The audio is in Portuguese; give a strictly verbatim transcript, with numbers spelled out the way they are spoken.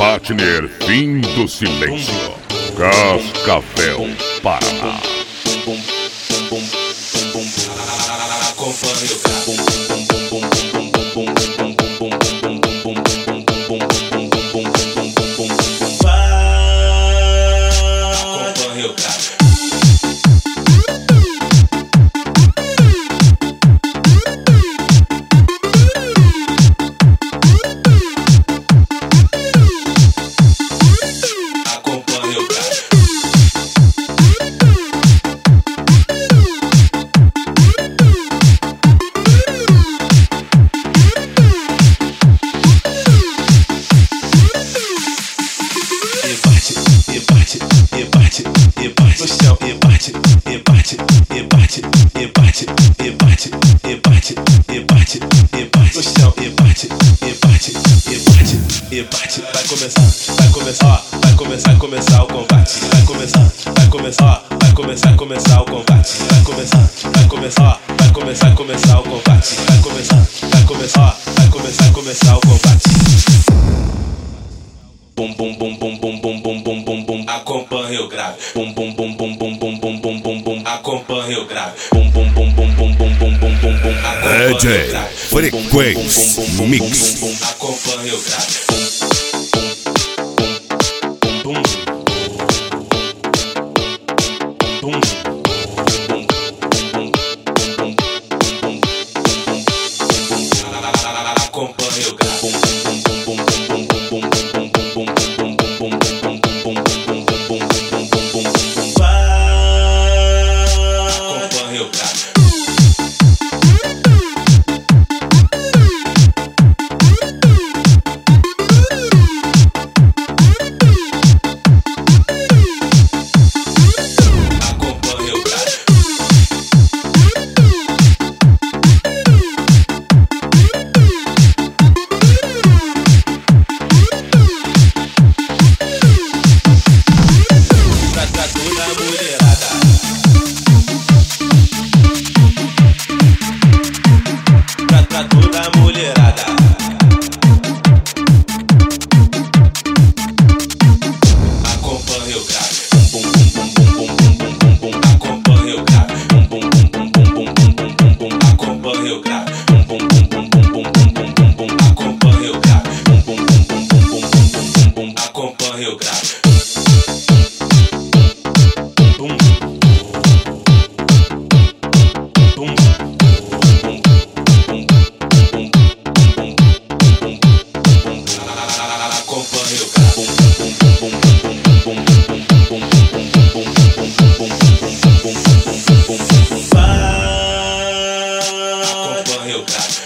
Platner, fim do silêncio. Cascavel, Paraná. Acompanhe o cara. E bate, vai começar, vai começar, vai começar, começar o combate. Vai começar, vai começar, vai começar, começar o combate. Vai começar, vai começar, vai começar, começar o combate. Vai começar, vai começar, vai começar, começar o combate. Bum bum bum bum bum bum bum bum bum bum. Acompanhe o grave. Bum bum bum bum bum bum bum bum bum bum. Acompanhe o grave. Bum bum bum bum bum bum bum bum bum bum. D J Frequência Mix. Acompanhe o grave. Toda mulher